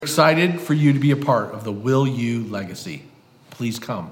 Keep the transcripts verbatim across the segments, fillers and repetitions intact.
Excited for you to be a part of the Will You legacy. Please come.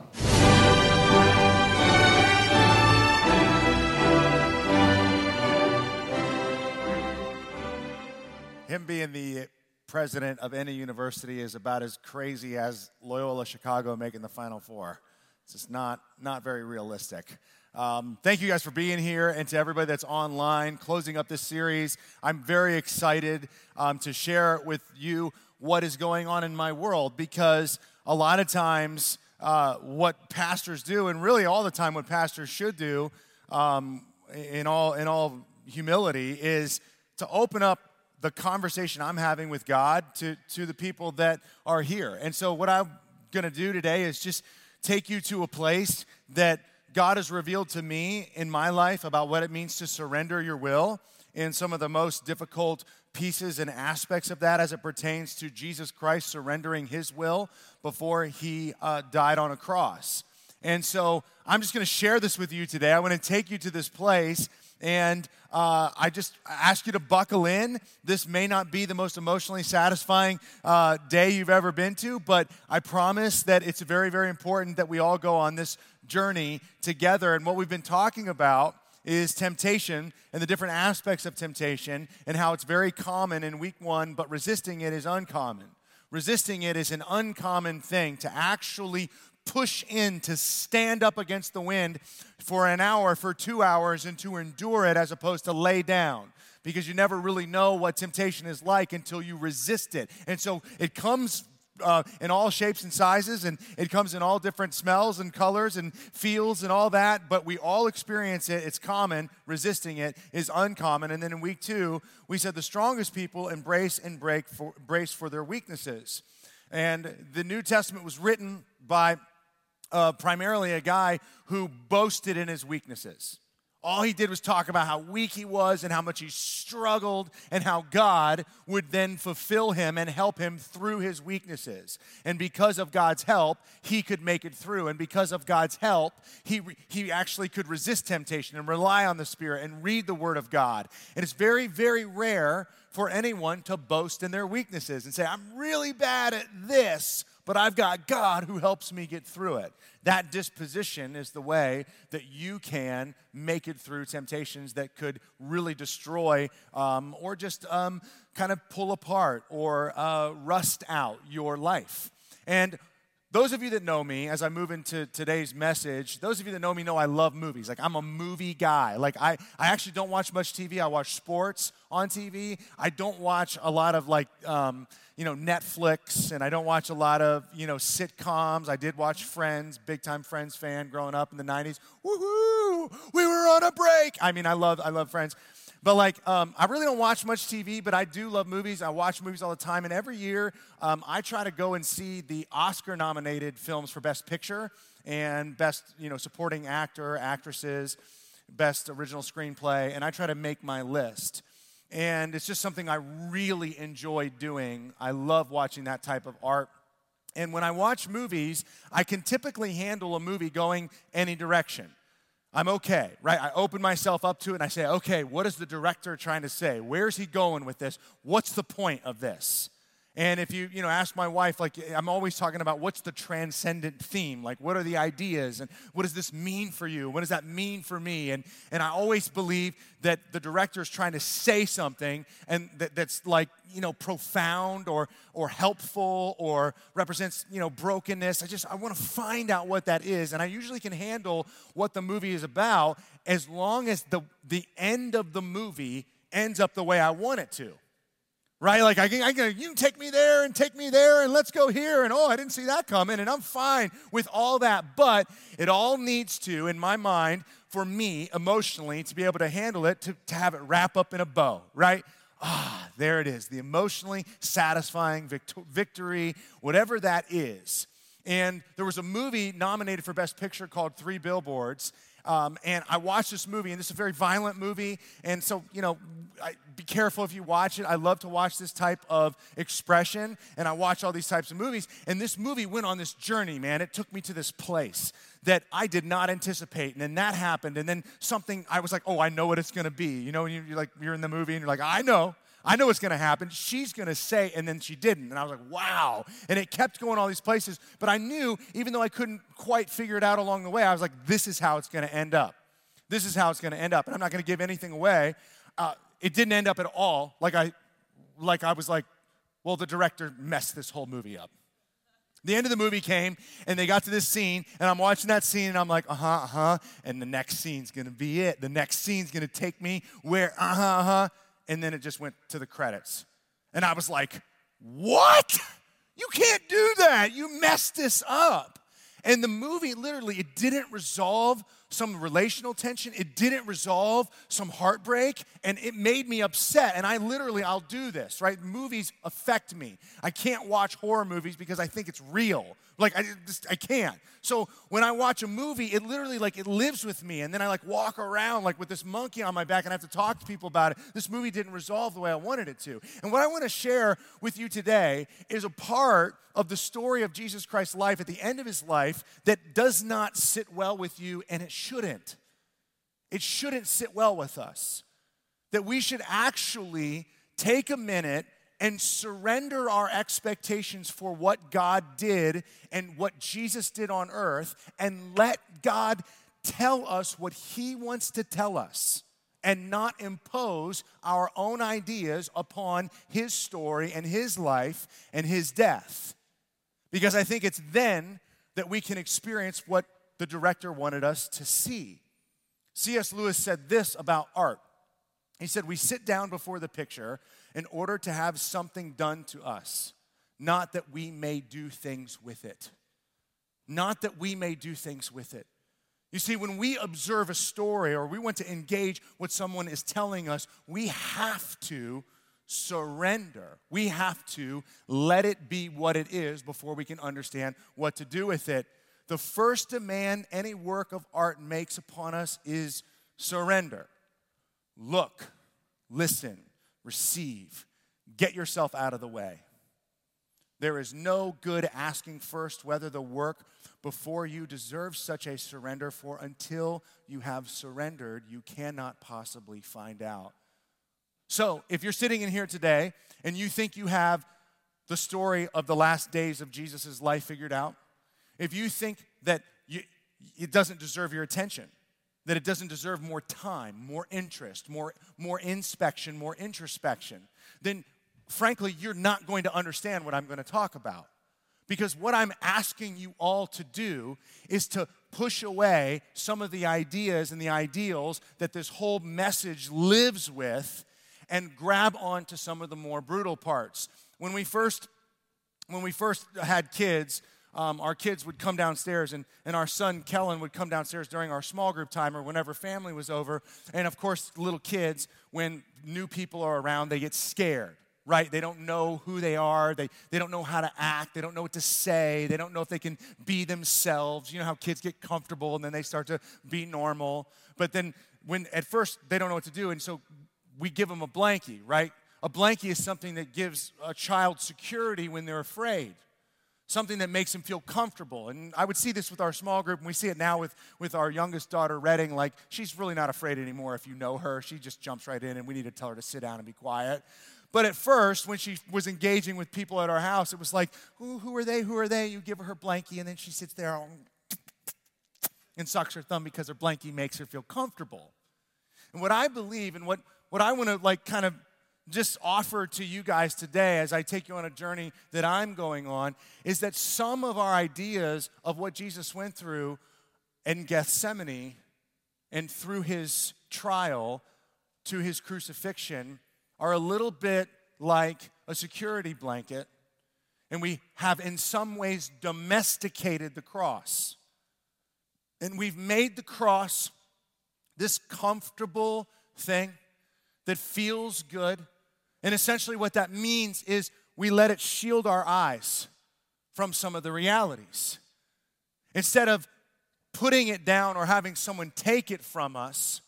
Him being the president of any university is about as crazy as Loyola Chicago making the Final Four. It's just not, not very realistic. Um, thank you guys for being here, and to everybody that's online, closing up this series. I'm very excited um, to share with you what is going on in my world, because a lot of times uh, what pastors do, and really all the time what pastors should do, um, in all in all humility, is to open up the conversation I'm having with God to, to the people that are here. And so what I'm going to do today is just take you to a place that God has revealed to me in my life about what it means to surrender your will, and some of the most difficult pieces and aspects of that as it pertains to Jesus Christ surrendering his will before he uh, died on a cross. And so I'm just going to share this with you today. I want to take you to this place, and uh, I just ask you to buckle in. This may not be the most emotionally satisfying uh, day you've ever been to, but I promise that it's very, very important that we all go on this journey together. And what we've been talking about is temptation and the different aspects of temptation, and how it's very common in week one, but resisting it is uncommon. Resisting it is an uncommon thing, to actually push in, to stand up against the wind for an hour, for two hours, and to endure it as opposed to lay down. Because you never really know what temptation is like until you resist it. And so it comes Uh, in all shapes and sizes, and it comes in all different smells and colors and feels and all that, but we all experience it. It's common. Resisting it is uncommon. And then in week two, we said the strongest people embrace and break for, brace for their weaknesses. And the New Testament was written by uh, primarily a guy who boasted in his weaknesses. All he did was talk about how weak he was and how much he struggled, and how God would then fulfill him and help him through his weaknesses. And because of God's help, he could make it through. And because of God's help, he he actually could resist temptation and rely on the Spirit and read the Word of God. And it's very, very rare for anyone to boast in their weaknesses and say, I'm really bad at this, but I've got God who helps me get through it. That disposition is the way that you can make it through temptations that could really destroy um, or just um, kind of pull apart or uh, rust out your life. And those of you that know me, as I move into today's message, those of you that know me know I love movies. Like, I'm a movie guy. Like, I, I actually don't watch much T V. I watch sports on T V. I don't watch a lot of, like, um, you know, Netflix, and I don't watch a lot of, you know, sitcoms. I did watch Friends, big-time Friends fan growing up in the nineties. Woohoo! We were on a break! I mean, I love, I love Friends. But, like, um, I really don't watch much T V, but I do love movies. I watch movies all the time. And every year, um, I try to go and see the Oscar-nominated films for Best Picture and Best, you know, Supporting Actor, Actresses, Best Original Screenplay. And I try to make my list. And it's just something I really enjoy doing. I love watching that type of art. And when I watch movies, I can typically handle a movie going any direction. I'm okay, right? I open myself up to it and I say, okay, what is the director trying to say? Where's he going with this? What's the point of this? And if you, you know, ask my wife, like, I'm always talking about what's the transcendent theme? Like, what are the ideas? And what does this mean for you? What does that mean for me? And and I always believe that the director is trying to say something and that, that's like, you know, profound or or helpful or represents, you know, brokenness. I just, I want to find out what that is. And I usually can handle what the movie is about as long as the the end of the movie ends up the way I want it to. Right? Like, I can, I can, you can take me there and take me there and let's go here. And, oh, I didn't see that coming. And I'm fine with all that. But it all needs to, in my mind, for me, emotionally, to be able to handle it, to, to have it wrap up in a bow, right? Ah, there it is. The emotionally satisfying vict- victory, whatever that is. And there was a movie nominated for Best Picture called Three Billboards. Um, and I watched this movie, and this is a very violent movie. And so, you know, I, be careful if you watch it. I love to watch this type of expression, and I watch all these types of movies. And this movie went on this journey, man. It took me to this place that I did not anticipate. And then that happened. And then something, I was like, oh, I know what it's going to be. You know, when you, you're like, you're in the movie, and you're like, I know. I know what's going to happen. She's going to say, and then she didn't. And I was like, wow. And it kept going all these places. But I knew, even though I couldn't quite figure it out along the way, I was like, this is how it's going to end up. This is how it's going to end up. And I'm not going to give anything away. Uh, it didn't end up at all like I, like I was like, well, the director messed this whole movie up. The end of the movie came, and they got to this scene, and I'm watching that scene, and I'm like, uh-huh, uh-huh, and the next scene's going to be it. The next scene's going to take me where, uh-huh, uh-huh, and then it just went to the credits. And I was like, what? You can't do that. You messed this up. And the movie, literally, it didn't resolve some relational tension. It didn't resolve some heartbreak, and it made me upset. And I literally, I'll do this, right? Movies affect me. I can't watch horror movies because I think it's real. Like, I just, I can't. So when I watch a movie, it literally, like, it lives with me. And then I, like, walk around, like, with this monkey on my back, and I have to talk to people about it. This movie didn't resolve the way I wanted it to. And what I want to share with you today is a part of the story of Jesus Christ's life at the end of his life that does not sit well with you, and it shouldn't. It shouldn't sit well with us. That we should actually take a minute and surrender our expectations for what God did and what Jesus did on earth, and let God tell us what he wants to tell us, and not impose our own ideas upon his story and his life and his death. Because I think it's then that we can experience what the director wanted us to see. C S Lewis said this about art. He said, we sit down before the picture in order to have something done to us, not that we may do things with it. Not that we may do things with it. You see, when we observe a story or we want to engage what someone is telling us, we have to surrender. We have to let it be what it is before we can understand what to do with it. The first demand any work of art makes upon us is surrender. Look, listen, receive. Get yourself out of the way. There is no good asking first whether the work before you deserves such a surrender, for until you have surrendered, you cannot possibly find out. So, if you're sitting in here today and you think you have the story of the last days of Jesus' life figured out, if you think that you, it doesn't deserve your attention, that it doesn't deserve more time, more interest, more, more inspection, more introspection, then frankly, you're not going to understand what I'm going to talk about. Because what I'm asking you all to do is to push away some of the ideas and the ideals that this whole message lives with, and grab onto some of the more brutal parts. When we first, when we first had kids, um, our kids would come downstairs, and, and our son Kellen would come downstairs during our small group time or whenever family was over. And of course, little kids, when new people are around, they get scared, right? They don't know who they are. They, they don't know how to act. They don't know what to say. They don't know if they can be themselves. You know how kids get comfortable and then they start to be normal. But then when at first they don't know what to do, and so we give them a blankie, right? A blankie is something that gives a child security when they're afraid, something that makes them feel comfortable. And I would see this with our small group, and we see it now with, with our youngest daughter, Redding. Like, she's really not afraid anymore if you know her. She just jumps right in, and we need to tell her to sit down and be quiet. But at first, when she was engaging with people at our house, it was like, who, who are they, who are they? You give her her blankie, and then she sits there and sucks her thumb because her blankie makes her feel comfortable. And what I believe and what What I want to like kind of just offer to you guys today as I take you on a journey that I'm going on is that some of our ideas of what Jesus went through in Gethsemane and through his trial to his crucifixion are a little bit like a security blanket, and we have in some ways domesticated the cross. And we've made the cross this comfortable thing that feels good. And essentially what that means is we let it shield our eyes from some of the realities. Instead of putting it down or having someone take it from us,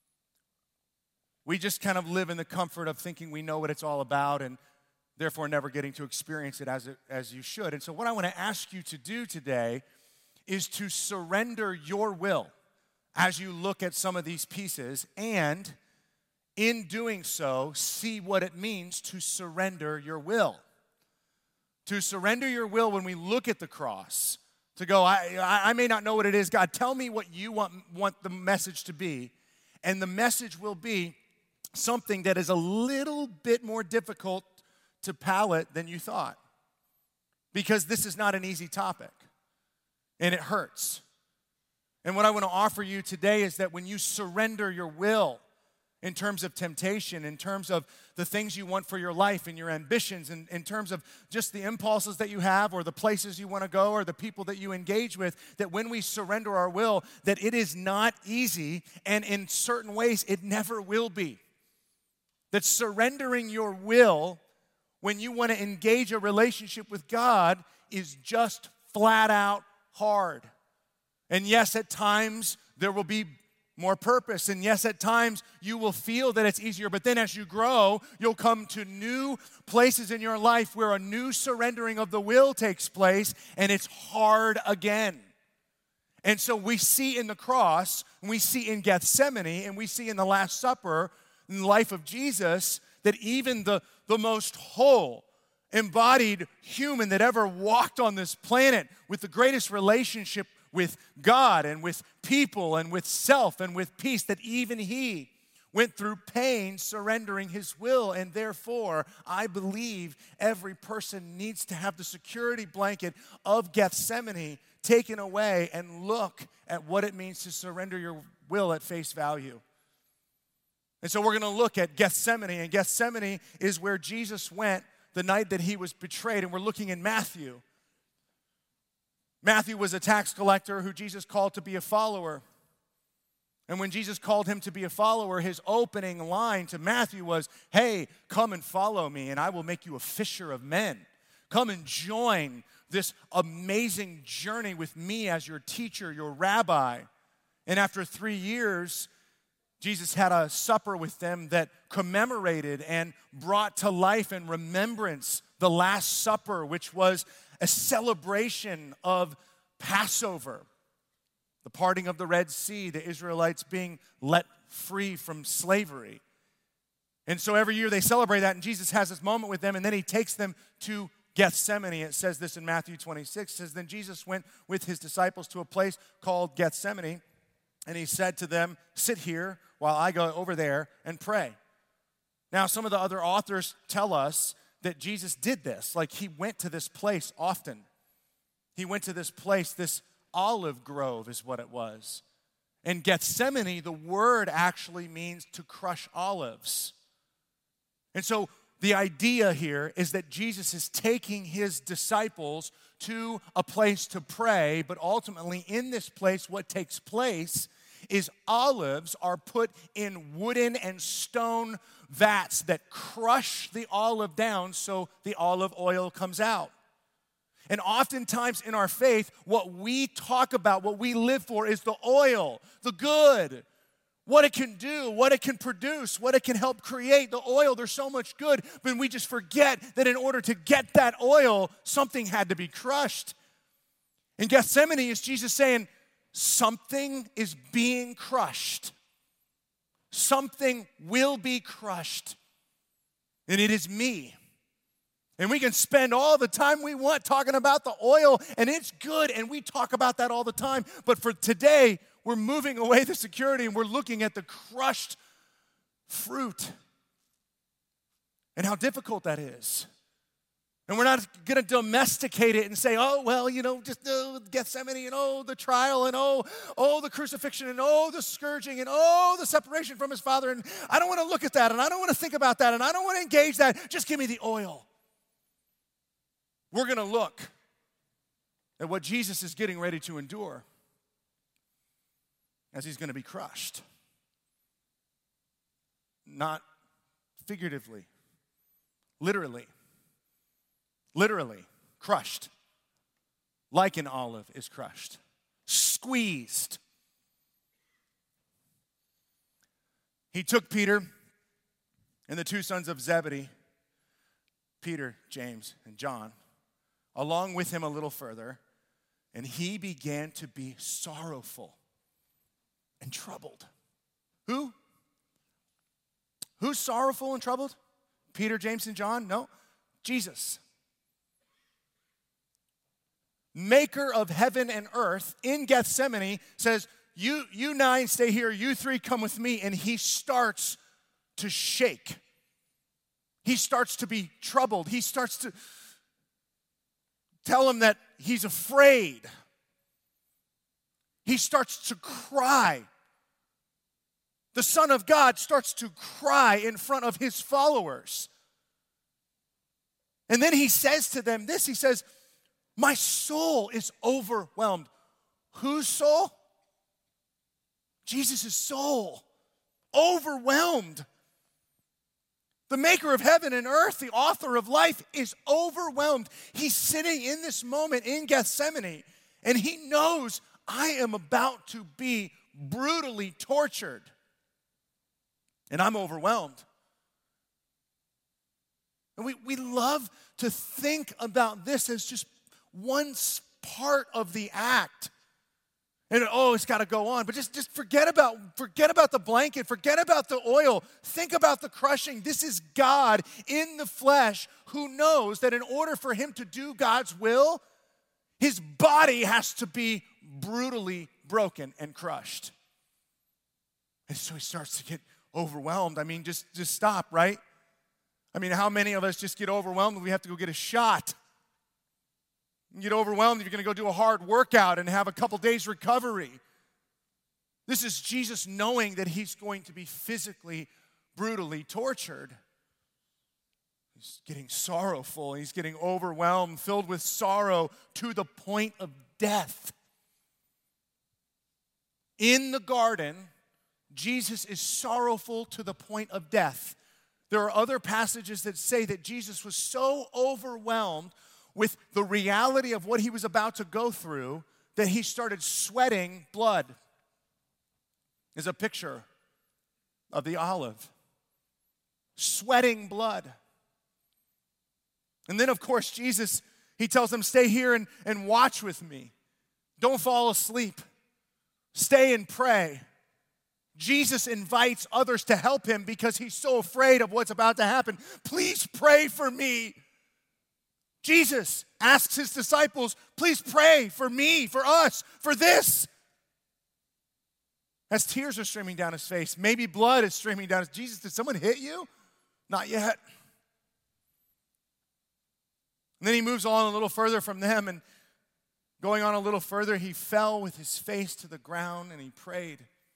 we just kind of live in the comfort of thinking we know what it's all about and therefore never getting to experience it as, it, as you should. And so what I want to ask you to do today is to surrender your will as you look at some of these pieces, and in doing so, see what it means to surrender your will. To surrender your will when we look at the cross, to go, I, I may not know what it is. God, tell me what you want, want the message to be. And the message will be something that is a little bit more difficult to palate than you thought. Because this is not an easy topic. And it hurts. And what I want to offer you today is that when you surrender your will, in terms of temptation, in terms of the things you want for your life and your ambitions, and in terms of just the impulses that you have or the places you want to go or the people that you engage with, that when we surrender our will, that it is not easy, and in certain ways it never will be. That surrendering your will when you want to engage a relationship with God is just flat out hard. And yes, at times there will be more purpose. And yes, at times you will feel that it's easier, but then as you grow, you'll come to new places in your life where a new surrendering of the will takes place, and it's hard again. And so we see in the cross, and we see in Gethsemane, and we see in the Last Supper, in the life of Jesus, that even the, the most whole, embodied human that ever walked on this planet with the greatest relationship with God and with people and with self and with peace, that even he went through pain surrendering his will. And therefore, I believe every person needs to have the security blanket of Gethsemane taken away and look at what it means to surrender your will at face value. And so we're going to look at Gethsemane, and Gethsemane is where Jesus went the night that he was betrayed, and we're looking in Matthew. Matthew was a tax collector who Jesus called to be a follower. And when Jesus called him to be a follower, his opening line to Matthew was, hey, come and follow me, and I will make you a fisher of men. Come and join this amazing journey with me as your teacher, your rabbi. And after three years, Jesus had a supper with them that commemorated and brought to life and remembrance the Last Supper, which was a celebration of Passover, the parting of the Red Sea, the Israelites being let free from slavery. And so every year they celebrate that, and Jesus has this moment with them, and then he takes them to Gethsemane. It says this in Matthew twenty-six. It says, then Jesus went with his disciples to a place called Gethsemane, and he said to them, sit here while I go over there and pray. Now, some of the other authors tell us that Jesus did this. Like, he went to this place often. He went to this place, this olive grove is what it was. In Gethsemane, the word actually means to crush olives. And so the idea here is that Jesus is taking his disciples to a place to pray, but ultimately in this place, what takes place is olives are put in wooden and stone vats that crush the olive down so the olive oil comes out. And oftentimes in our faith, what we talk about, what we live for is the oil, the good, what it can do, what it can produce, what it can help create. The oil, there's so much good, but we just forget that in order to get that oil, something had to be crushed. In Gethsemane, is Jesus saying, something is being crushed. Something will be crushed. And it is me. And we can spend all the time we want talking about the oil, and it's good, and we talk about that all the time. But for today, we're moving away the security, and we're looking at the crushed fruit and how difficult that is. And we're not going to domesticate it and say, oh, well, you know, just oh, Gethsemane, and oh, the trial, and oh, oh, the crucifixion, and oh, the scourging, and oh, the separation from his Father. And I don't want to look at that, and I don't want to think about that, and I don't want to engage that. Just give me the oil. We're going to look at what Jesus is getting ready to endure as he's going to be crushed. Not figuratively, literally. Literally crushed, like an olive is crushed, squeezed. He took Peter and the two sons of Zebedee, Peter, James, and John, along with him a little further, and he began to be sorrowful and troubled. Who? Who's sorrowful and troubled? Peter, James, and John? No, Jesus. Maker of heaven and earth in Gethsemane says, you, you nine stay here, you three come with me, and he starts to shake. He starts to be troubled. He starts to tell him that he's afraid. He starts to cry. The Son of God starts to cry in front of his followers. And then he says to them this, he says, my soul is overwhelmed. Whose soul? Jesus' soul. Overwhelmed. The maker of heaven and earth, the author of life, is overwhelmed. He's sitting in this moment in Gethsemane, and he knows I am about to be brutally tortured. And I'm overwhelmed. And we, we love to think about this as just one part of the act. And oh, it's got to go on. But just, just forget about, forget about the blanket. Forget about the oil. Think about the crushing. This is God in the flesh who knows that in order for him to do God's will, his body has to be brutally broken and crushed. And so he starts to get overwhelmed. I mean, just, just stop, right? I mean, how many of us just get overwhelmed when we have to go get a shot? You get overwhelmed, you're going to go do a hard workout and have a couple days recovery. This is Jesus knowing that he's going to be physically, brutally tortured. He's getting sorrowful. He's getting overwhelmed, filled with sorrow to the point of death. In the garden, Jesus is sorrowful to the point of death. There are other passages that say that Jesus was so overwhelmed with the reality of what he was about to go through that he started sweating blood. Is a picture of the olive. Sweating blood. And then, of course, Jesus, he tells them, stay here and, and watch with me. Don't fall asleep. Stay and pray. Jesus invites others to help him because he's so afraid of what's about to happen. Please pray for me. Jesus asks his disciples, please pray for me, for us, for this. As tears are streaming down his face, maybe blood is streaming down his face. Jesus, did someone hit you? Not yet. And then he moves on a little further from them, and going on a little further, he fell with his face to the ground and he prayed.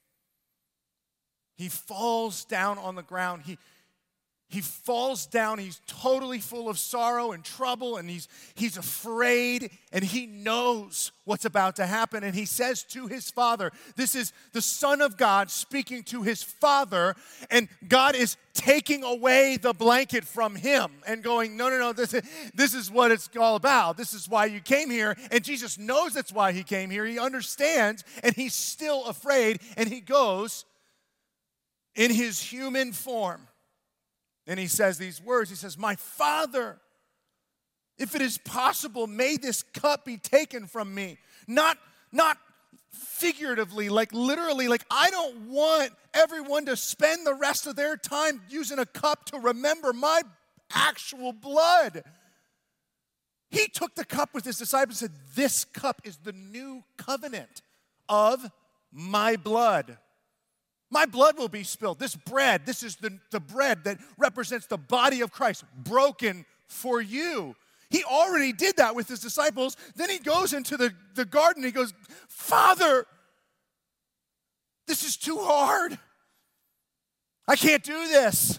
He falls down on the ground. He, he falls down. He's totally full of sorrow and trouble, and he's, he's afraid, and he knows what's about to happen. And he says to his Father, this is the Son of God speaking to his Father, and God is taking away the blanket from him and going, no, no, no, this is, this is what it's all about. This is why you came here. And Jesus knows that's why he came here. He understands, and he's still afraid, and he goes in his human form. And he says these words. He says, my Father, if it is possible, may this cup be taken from me. Not, not figuratively, like literally, like I don't want everyone to spend the rest of their time using a cup to remember my actual blood. He took the cup with his disciples and said, this cup is the new covenant of my blood. My blood will be spilled. This bread, this is the, the bread that represents the body of Christ, broken for you. He already did that with his disciples. Then he goes into the, the garden and he goes, Father, this is too hard. I can't do this.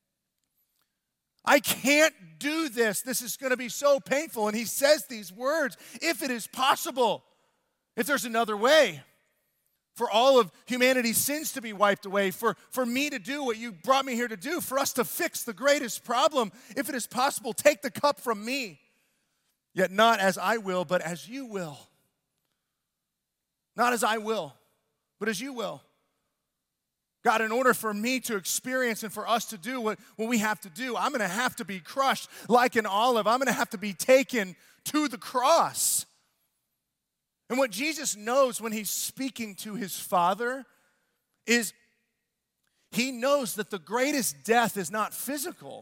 I can't do this. This is going to be so painful. And he says these words, if it is possible, if there's another way, for all of humanity's sins to be wiped away, for, for me to do what you brought me here to do, for us to fix the greatest problem. If it is possible, take the cup from me. Yet not as I will, but as you will. Not as I will, but as you will. God, in order for me to experience and for us to do what, what we have to do, I'm going to have to be crushed like an olive. I'm going to have to be taken to the cross. And what Jesus knows when he's speaking to his Father is He knows that the greatest death is not physical.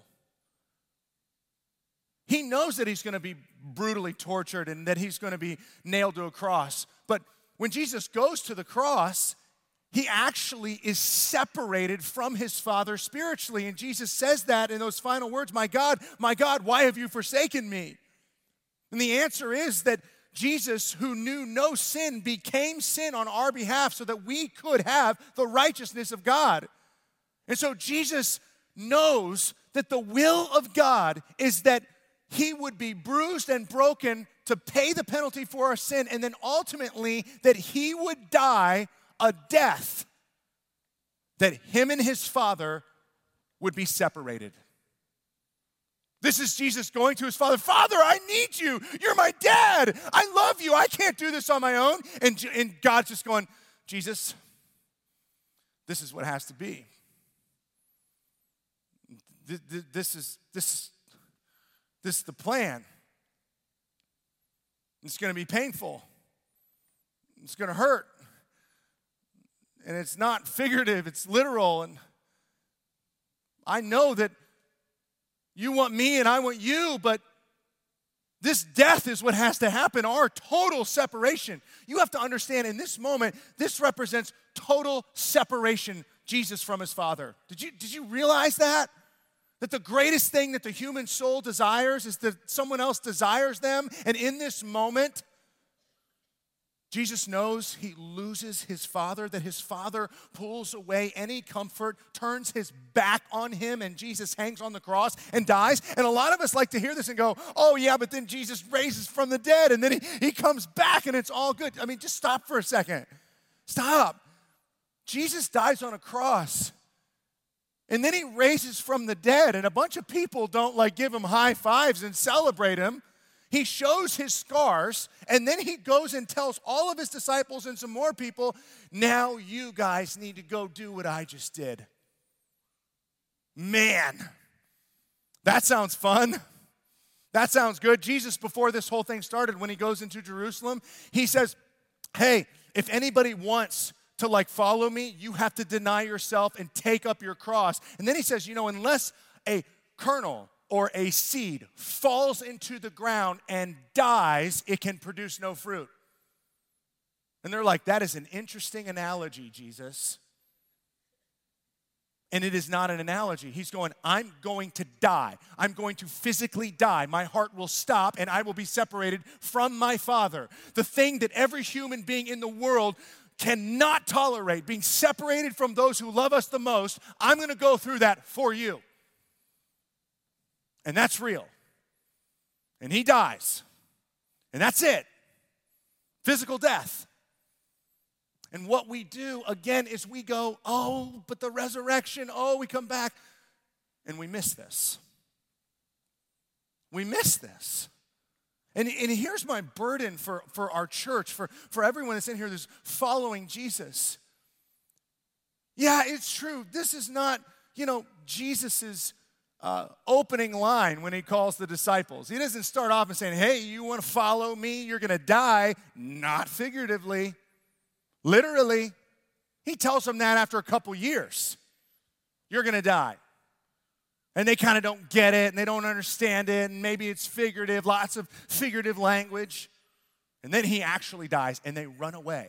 He knows that he's going to be brutally tortured and that he's going to be nailed to a cross. But when Jesus goes to the cross, he actually is separated from his Father spiritually. And Jesus says that in those final words, "My God, my God, why have you forsaken me?" And the answer is that Jesus, who knew no sin, became sin on our behalf so that we could have the righteousness of God. And so Jesus knows that the will of God is that he would be bruised and broken to pay the penalty for our sin, and then ultimately that he would die a death that him and his Father would be separated. This is Jesus going to his Father. "Father, I need you. You're my dad. I love you. I can't do this on my own." And, and God's just going, "Jesus, this is what has to be. This is, this is, this is the plan. It's going to be painful. It's going to hurt. And it's not figurative, it's literal. And I know that you want me and I want you, but this death is what has to happen, our total separation." You have to understand in this moment, this represents total separation, Jesus from his Father. Did you, did you realize that? That the greatest thing that the human soul desires is that someone else desires them. And in this moment, Jesus knows he loses his Father, that his Father pulls away any comfort, turns his back on him, and Jesus hangs on the cross and dies. And a lot of us like to hear this and go, "Oh yeah, but then Jesus raises from the dead, and then he, he comes back and it's all good." I mean, just stop for a second. Stop. Jesus dies on a cross. And then he raises from the dead, and a bunch of people don't like give him high fives and celebrate him. He shows his scars, and then he goes and tells all of his disciples and some more people, "Now you guys need to go do what I just did." Man, that sounds fun. That sounds good. Jesus, before this whole thing started, when he goes into Jerusalem, he says, "Hey, if anybody wants to like follow me, you have to deny yourself and take up your cross." And then he says, you know, unless a kernel or a seed falls into the ground and dies, it can produce no fruit. And they're like, "That is an interesting analogy, Jesus." And it is not an analogy. He's going, "I'm going to die. I'm going to physically die. My heart will stop and I will be separated from my Father." The thing that every human being in the world cannot tolerate, being separated from those who love us the most, I'm going to go through that for you. And that's real. And he dies. And that's it. Physical death. And what we do, again, is we go, "Oh, but the resurrection, oh, we come back." And we miss this. We miss this. And, and here's my burden for, for our church, for, for everyone that's in here that's following Jesus. Yeah, it's true. This is not, you know, Jesus's uh, opening line when he calls the disciples. He doesn't start off and saying, "Hey, you want to follow me? You're going to die." Not figuratively. Literally. He tells them that after a couple years. You're going to die. And they kind of don't get it, and they don't understand it, and maybe it's figurative, lots of figurative language. And then he actually dies, and they run away.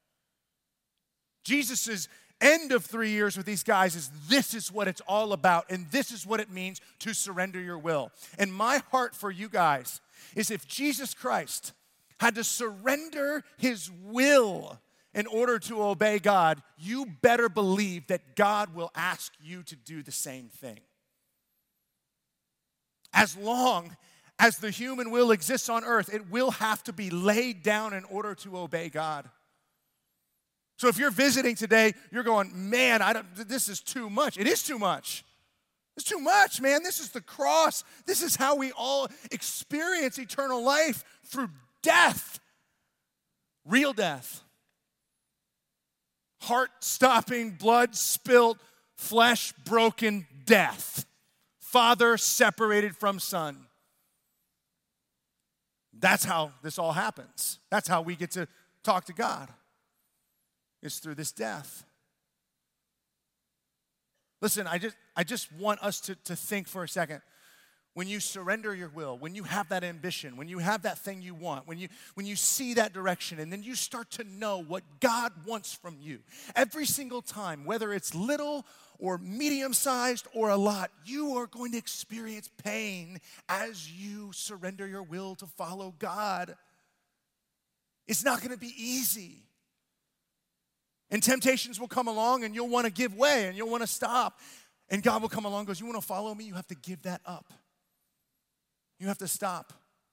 Jesus' end of three years with these guys is this is what it's all about, and this is what it means to surrender your will. And my heart for you guys is if Jesus Christ had to surrender his will in order to obey God, you better believe that God will ask you to do the same thing. As long as the human will exists on earth, it will have to be laid down in order to obey God. So if you're visiting today, you're going, "Man, I don't, this is too much." It is too much. It's too much, man. This is the cross. This is how we all experience eternal life, through death. Real death. Heart-stopping, blood-spilt, flesh-broken death. Father separated from Son. That's how this all happens. That's how we get to talk to God. It's through this death. Listen, I just, I just want us to, to think for a second. When you surrender your will, when you have that ambition, when you have that thing you want, when you, when you see that direction, and then you start to know what God wants from you, every single time, whether it's little or medium-sized or a lot, you are going to experience pain as you surrender your will to follow God. It's not going to be easy. And temptations will come along and you'll want to give way and you'll want to stop. And God will come along and goes, you want to follow me? You have to give that up. You have to stop.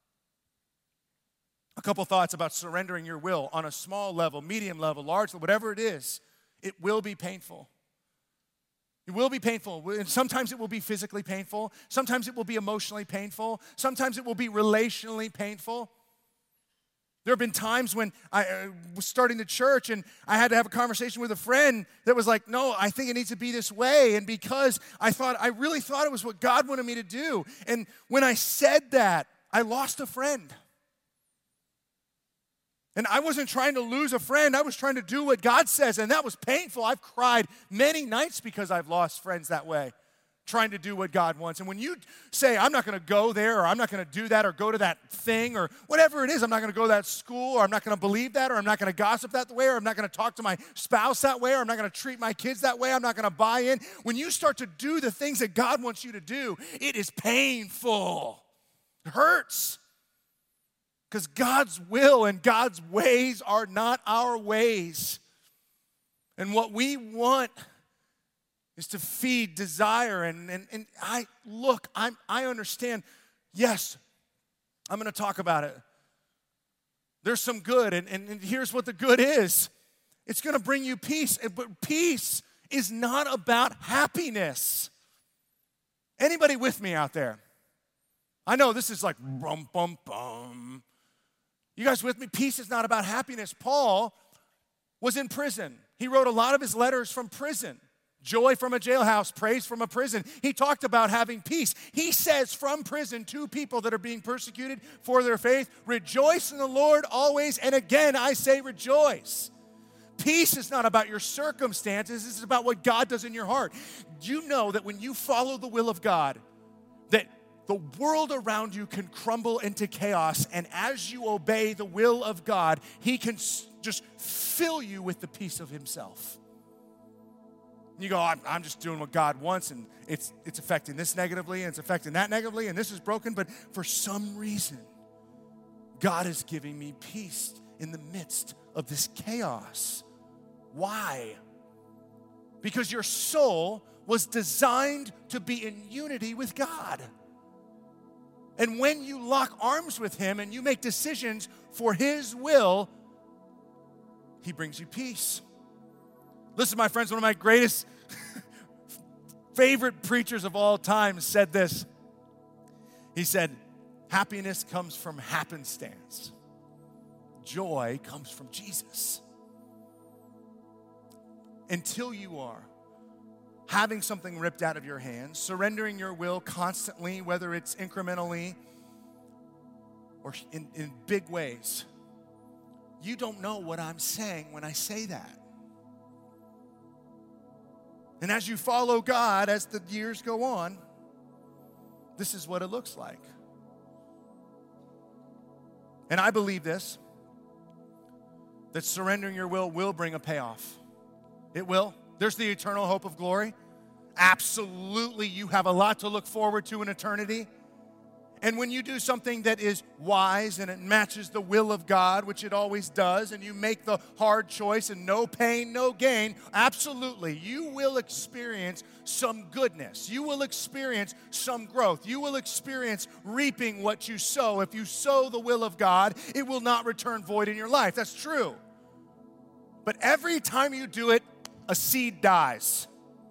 A couple thoughts about surrendering your will on a small level, medium level, large level, whatever it is. It will be painful. It will be painful. And sometimes it will be physically painful. Sometimes it will be emotionally painful. Sometimes it will be relationally painful. There have been times when I uh, was starting the church and I had to have a conversation with a friend that was like, no, I think it needs to be this way. And because I thought, I really thought it was what God wanted me to do. And when I said that, I lost a friend. And I wasn't trying to lose a friend. I was trying to do what God says. And that was painful. I've cried many nights because I've lost friends that way, trying to do what God wants. And when you say, I'm not going to go there, or I'm not going to do that, or go to that thing, or whatever it is, I'm not going to go to that school, or I'm not going to believe that, or I'm not going to gossip that way, or I'm not going to talk to my spouse that way, or I'm not going to treat my kids that way, I'm not going to buy in. When you start to do the things that God wants you to do, it is painful. It hurts. Because God's will and God's ways are not our ways. And what we want is to feed desire. And, and, and I, look, I'm, I understand. Yes, I'm going to talk about it. There's some good, and, and, and here's what the good is. It's going to bring you peace, but peace is not about happiness. Anybody with me out there? I know this is like rum, bum, bum. You guys with me? Peace is not about happiness. Paul was in prison. He wrote a lot of his letters from prison. Joy from a jailhouse, praise from a prison. He talked about having peace. He says from prison to people that are being persecuted for their faith, rejoice in the Lord always, and again I say rejoice. Peace is not about your circumstances. It's about what God does in your heart. You know that when you follow the will of God, that the world around you can crumble into chaos, and as you obey the will of God, He can just fill you with the peace of Himself. You go, I'm, I'm just doing what God wants, and it's, it's affecting this negatively, and it's affecting that negatively, and this is broken, but for some reason, God is giving me peace in the midst of this chaos. Why? Because your soul was designed to be in unity with God. And when you lock arms with Him and you make decisions for His will, He brings you peace. Listen, my friends, one of my greatest favorite preachers of all time said this. He said, happiness comes from happenstance. Joy comes from Jesus. Until you are having something ripped out of your hands, surrendering your will constantly, whether it's incrementally or in, in big ways, you don't know what I'm saying when I say that. And as you follow God, as the years go on, this is what it looks like. And I believe this, that surrendering your will will bring a payoff. It will. There's the eternal hope of glory. Absolutely, you have a lot to look forward to in eternity. And when you do something that is wise and it matches the will of God, which it always does, and you make the hard choice and no pain, no gain, absolutely, you will experience some goodness. You will experience some growth. You will experience reaping what you sow. If you sow the will of God, it will not return void in your life. That's true. But every time you do it, a seed dies.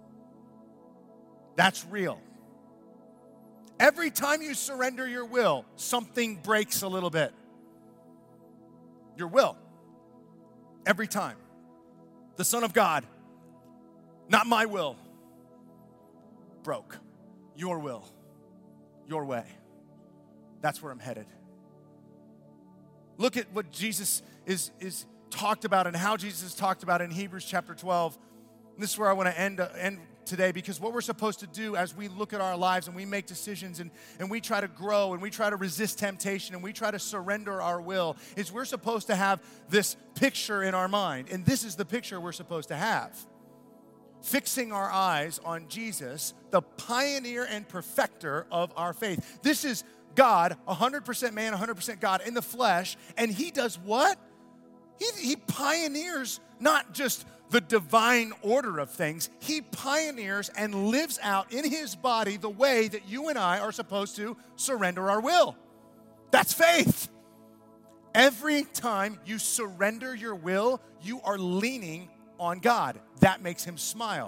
That's real. Every time you surrender your will, something breaks a little bit. Your will. Every time. The Son of God, not my will, broke. Your will. Your way. That's where I'm headed. Look at what Jesus is, is talked about and how Jesus is talked about in Hebrews chapter twelve. And this is where I want to end, end today because what we're supposed to do as we look at our lives and we make decisions and, and we try to grow and we try to resist temptation and we try to surrender our will is we're supposed to have this picture in our mind. And this is the picture we're supposed to have. Fixing our eyes on Jesus, the pioneer and perfecter of our faith. This is God, one hundred percent man, one hundred percent God in the flesh. And he does what? He, he pioneers not just the divine order of things. He pioneers and lives out in his body the way that you and I are supposed to surrender our will. That's faith. Every time you surrender your will, you are leaning on God. That makes him smile.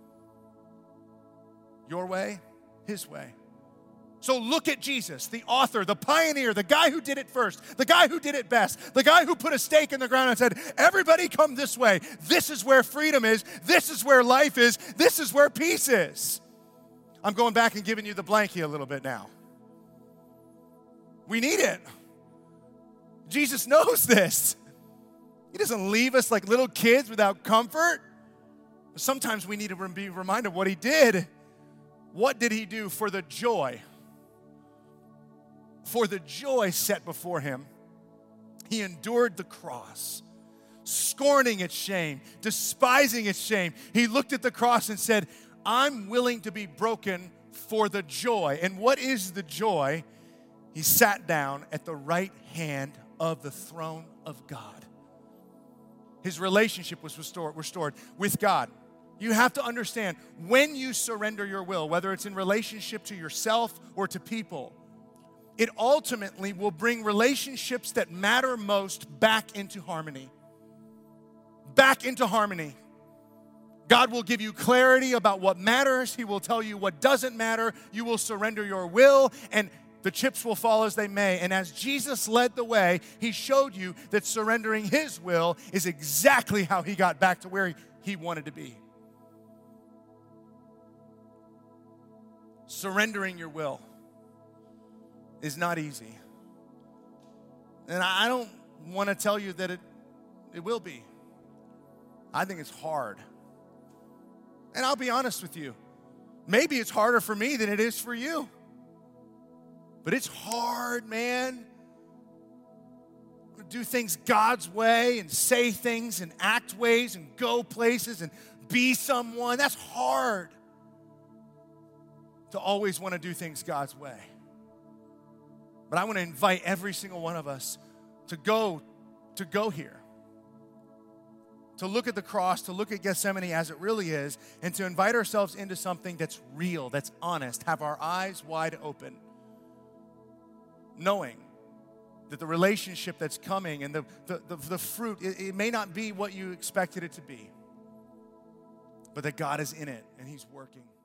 Your way, his way. So look at Jesus, the author, the pioneer, the guy who did it first, the guy who did it best, the guy who put a stake in the ground and said, everybody come this way. This is where freedom is. This is where life is. This is where peace is. I'm going back and giving you the blankie a little bit now. We need it. Jesus knows this. He doesn't leave us like little kids without comfort. Sometimes we need to be reminded of what he did. What did he do for the joy? For the joy set before him, he endured the cross, scorning its shame, despising its shame. He looked at the cross and said, I'm willing to be broken for the joy. And what is the joy? He sat down at the right hand of the throne of God. His relationship was restored, restored with God. You have to understand, when you surrender your will, whether it's in relationship to yourself or to people, it ultimately will bring relationships that matter most back into harmony. Back into harmony. God will give you clarity about what matters. He will tell you what doesn't matter. You will surrender your will, and the chips will fall as they may. And as Jesus led the way, he showed you that surrendering his will is exactly how he got back to where he, he wanted to be. Surrendering your will is not easy. And I don't want to tell you that it, it will be. I think it's hard. And I'll be honest with you. Maybe it's harder for me than it is for you. But it's hard, man. To do things God's way and say things and act ways and go places and be someone. That's hard. To always want to do things God's way. But I want to invite every single one of us to go, to go here. To look at the cross, to look at Gethsemane as it really is, and to invite ourselves into something that's real, that's honest, have our eyes wide open. Knowing that the relationship that's coming and the, the, the, the fruit, it, it may not be what you expected it to be, but that God is in it and he's working.